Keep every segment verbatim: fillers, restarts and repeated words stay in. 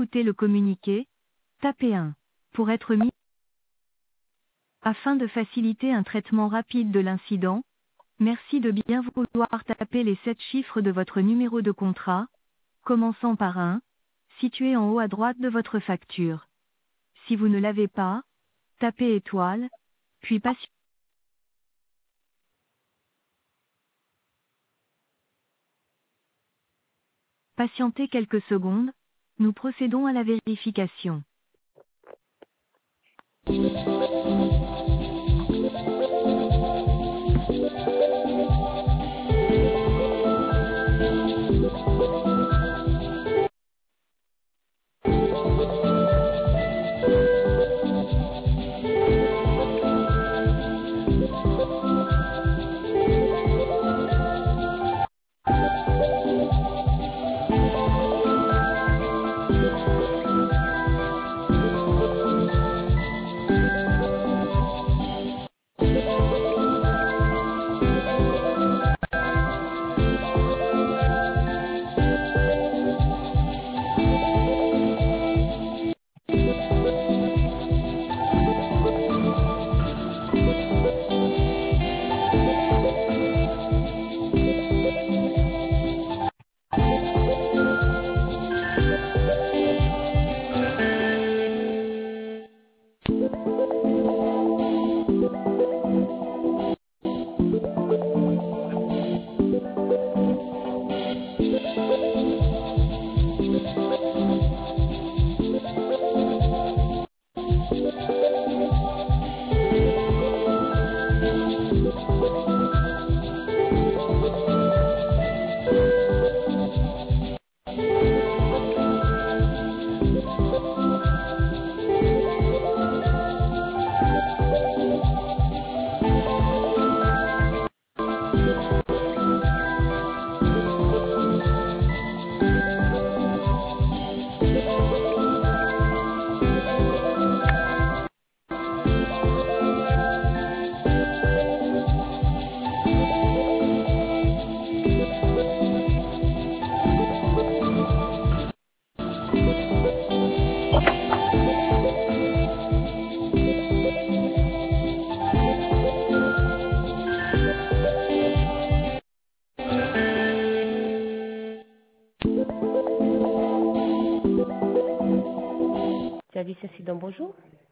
écouter le communiqué, tapez un. Pour être mis afin de faciliter un traitement rapide de l'incident, merci de bien vouloir taper les sept chiffres de votre numéro de contrat, commençant par un, situé en haut à droite de votre facture. Si vous ne l'avez pas, tapez étoile, puis patientez. Patientez quelques secondes, nous procédons à la vérification. Service incident, bonjour.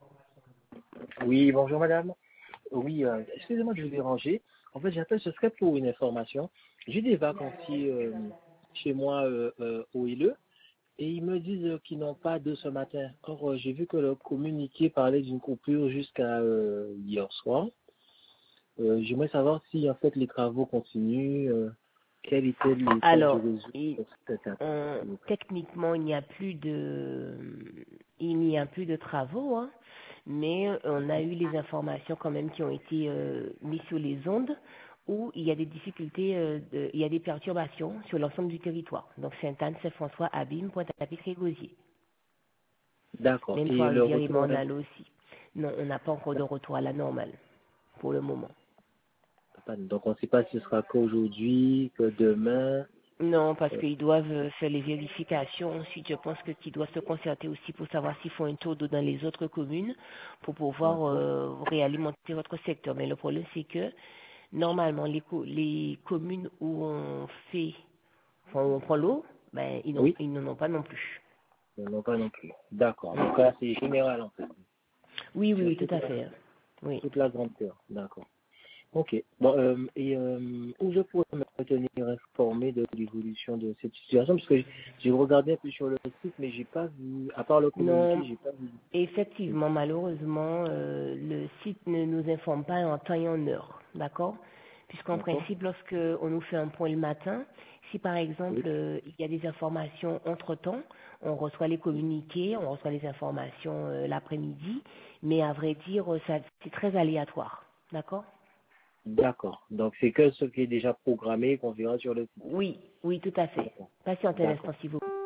Oui, bonjour madame. Oui, euh, excusez-moi de vous déranger. En fait, j'appelle, ce serait pour une information. J'ai des vacanciers euh, chez moi euh, euh, au I L E et ils me disent euh, qu'ils n'ont pas d'eau ce matin. Or, euh, j'ai vu que le communiqué parlait d'une coupure jusqu'à euh, hier soir. Euh, J'aimerais savoir si en fait les travaux continuent, euh, quel était l'état du Alors, réseau. il- sur cet instant, on- s'il vous plaît. techniquement, il n'y a plus de, il n'y a plus de travaux, hein, mais on a eu les informations quand même qui ont été euh, mises sur les ondes où il y a des difficultés, euh, de- il y a des perturbations sur l'ensemble du territoire. Donc Sainte-Anne, Saint-François, Abîme, Pointe-à-Pitre et Gosier. D'accord. Même Et fois le rivière et retour à la... Mornal aussi. Non, on n'a pas encore de retour à la normale pour le moment. Donc on ne sait pas si ce sera qu'aujourd'hui, que demain. Non, parce Euh, qu'ils doivent euh, faire les vérifications. Ensuite, je pense que qu'ils doivent se concerter aussi pour savoir s'ils font un tour d'eau dans les autres communes pour pouvoir D'accord. euh, réalimenter votre secteur. Mais le problème, c'est que normalement, les, co- les communes où on fait, enfin, où on prend l'eau, ben, ils n'ont, Oui. ils n'en ont pas non plus. Non, pas non plus. D'accord. Mm. Donc là, c'est général en fait. Oui, oui, Sur oui, toute tout à la, fait. Oui. toute la grande terre. D'accord. Ok. Bon, euh, et euh, où je pourrais me tenir informé de l'évolution de cette situation, parce que j'ai regardé un peu sur le site, mais j'ai pas vu, à part le communiqué, Non, j'ai pas vu. effectivement, malheureusement, euh, le site ne nous informe pas en temps et en heure, d'accord? Puisqu'en D'accord. principe, lorsque on nous fait un point le matin, si par exemple Oui. euh, il y a des informations entre-temps, on reçoit les communiqués, on reçoit les informations euh, l'après-midi, mais à vrai dire, euh, ça, c'est très aléatoire, d'accord? D'accord. Donc c'est que ce qui est déjà programmé qu'on verra sur le site. Oui, oui, tout à fait. D'accord. Patientez un instant, D'accord. s'il vous plaît.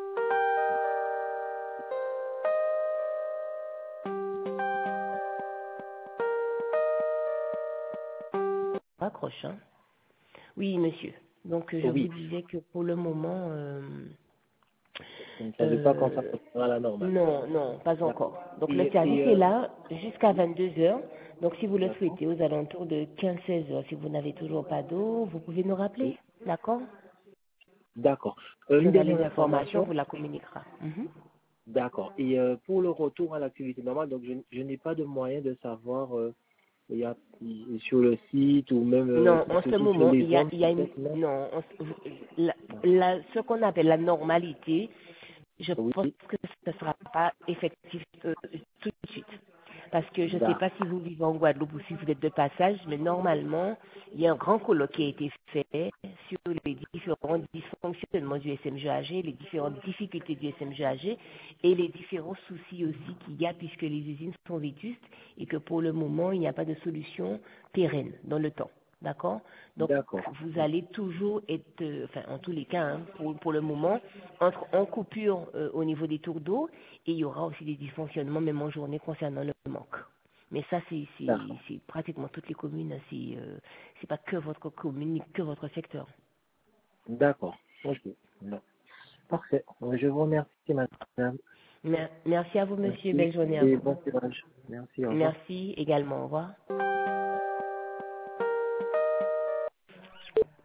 Raccroche, hein? Oui, monsieur. Donc, euh, je vous Oui. disais que pour le moment, euh, Vous ne savez pas quand ça Euh, sera à la normale. non, non, pas D'accord. encore. Donc le Et, service et est euh, là jusqu'à vingt-deux heures. Donc si vous le d'accord. souhaitez, aux alentours de quinze seize heures, si vous n'avez toujours pas d'eau, vous pouvez nous rappeler. Oui. D'accord? D'accord. Euh, Si une on a dernière les informations, on information. vous la communiquera. Mhm. D'accord. Et euh, pour le retour à l'activité normale, donc je, je n'ai pas de moyen de savoir euh, il y a, il- sur le site ou même euh, Non, en ce surtout sur moment, les il y a, ondes, il y a une, peut-être non. non, on s- la- Non. la- ce qu'on appelle la normalité, je Oui. pense que ce ne sera pas effectif euh, tout de suite. Parce que je ne sais D'accord. pas si vous vivez en Guadeloupe ou si vous êtes de passage, mais normalement, il y a un grand colloque qui a été fait sur les différents dysfonctionnements du S M G A G, les différentes difficultés du S M G A G et les différents soucis aussi qu'il y a puisque les usines sont vétustes et que pour le moment, il n'y a pas de solution pérenne dans le temps. D'accord? Donc, D'accord. vous allez toujours être, euh, enfin, en tous les cas, hein, pour, pour le moment, entre en coupure euh, au niveau des tours d'eau et il y aura aussi des dysfonctionnements, même en journée, concernant le manque. Mais ça, c'est c'est- D'accord. c'est pratiquement toutes les communes, hein, c'est euh, c'est pas que votre commune, ni que votre secteur. D'accord. Ok. Non. Parfait. Je vous remercie, madame. Mer- Merci à vous, monsieur. Merci Belle journée à et vous. bon courage. Merci. Au revoir. Merci également. Au revoir.